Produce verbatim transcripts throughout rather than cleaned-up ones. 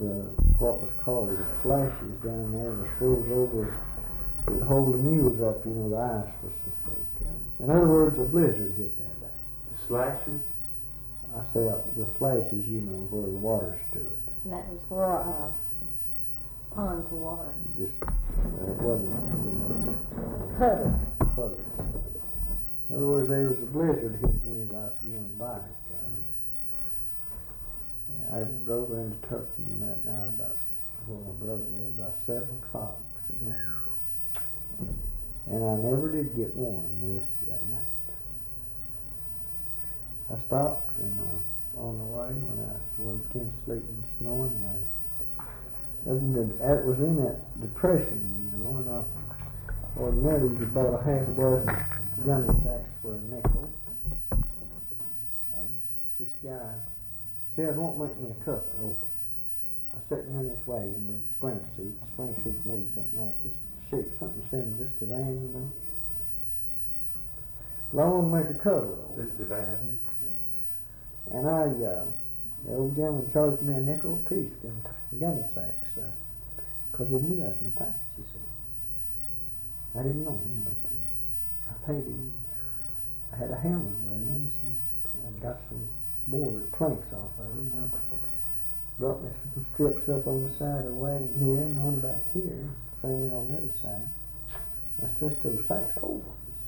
uh, what was called the flashes down there, the froze over to hold the mules up, you know, the ice was so thick. Uh, in other words, a blizzard hit that day. The slashes? I say uh, the flashes, you know, where the water stood. That was for uh, ponds of water. Just, uh, it wasn't, you know, Puddles. puddles. In other words, there was a blizzard hit me as I was going by. Uh, I drove into Turkmen that night about where my brother lived, about seven o'clock at night. And I never did get warm the rest of that night. I stopped and uh, on the way when I when it began sleeting and snowing. Uh, it was in that depression, you know, and I ordinarily you bought a half a dozen gunny sacks for a nickel. And this guy said, "It won't make me a cover over." I was sitting in this wagon with a spring seat. The spring seat made something like this shape, something similar just a van, you know. Well, I want to make a cover over. This is the van here? Yeah. And I, uh, the old gentleman charged me a nickel apiece for them t- gunny sacks, because uh, he knew I was attached, you see. I didn't know him, but uh, I paid him. I had a hammer with me, and some, I got some board planks off of him. I brought me some strips up on the side of the wagon here and one back here, same way on the other side. I stretched those sacks over,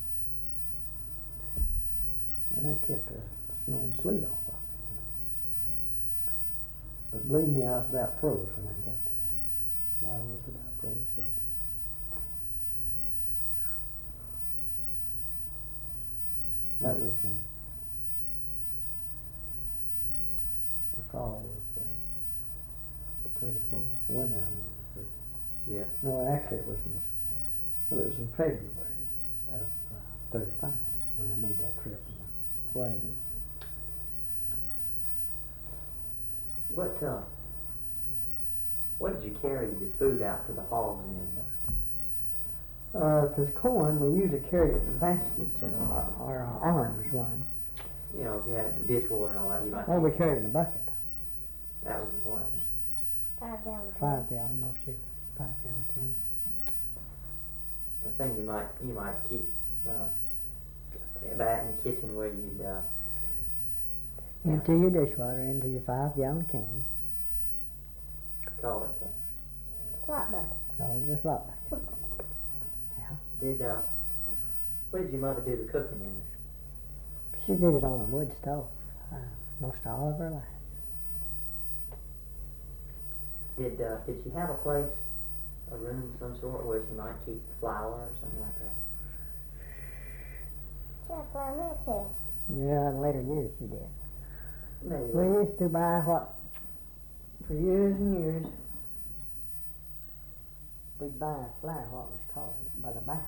and I kept the snow and sleet off of it. But believe me, I was about froze when I got there. I was about froze too. That was in the fall of uh, thirty-four, winter I mean. Yeah. No, actually it was in, well it was in February of uh, thirty-five when I made that trip in the wagon. What uh, what did you carry your food out to the hogs in? Uh, if it's corn, we usually carry it in baskets or, or, or uh, arms run. You know, if you had dishwater and all that, you might. Well, we carry it in a bucket. That was what. Five gallon. Five gallon, no shit, five gallon can. The thing you might you might keep uh, back in the kitchen where you'd. Uh, Into your dishwater, into your five gallon can. Call it. Uh, Slot bucket. Call it a slot bucket. did uh, what did your mother do the cooking in? She did it on a wood stove, uh, most all of her life. Did uh, did she have a place, a room of some sort where she might keep flour or something like that? Just like that, yeah. Yeah, in later years she did. Maybe. We used to buy what, for years and years, we'd buy a flour, what was called by the barrel.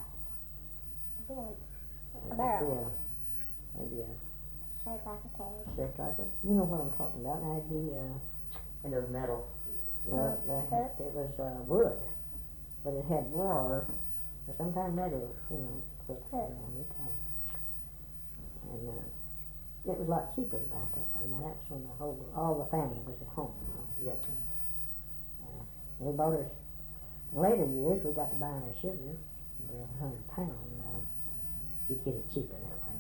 A barrel. Yeah, maybe a Shaped like a cage. shaped like a, you know what I'm talking about. Now it'd be, uh, And those metal. uh, the, it was uh, wood, but it had war, or sometimes metal, you know, put around it. Um, and uh, it was a lot cheaper to buy it that way. Now that was when the whole, all the family was at home. You know. Yes. Uh, we bought our, in later years we got to buy our sugar for a hundred pounds. Uh, you'd get it cheaper that way.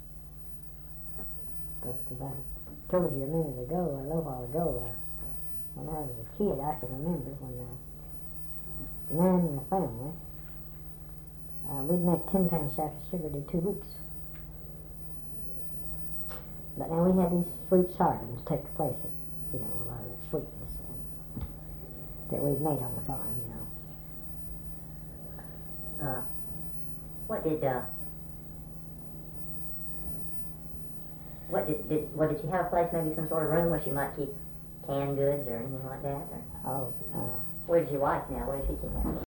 But as I told you a minute ago, a little while ago, uh, when I was a kid, I can remember when uh, the man in the family, uh, we'd make ten pound sacks of sugar every two weeks. But now we had these sweet sorghums take the place of, you know, a lot of that sweetness uh, that we'd made on the farm, you know. Uh, what did uh, what did, did what did she have a place, maybe some sort of room where she might keep canned goods or anything like that? Or Oh, uh, where does your wife now? Where does she keep that?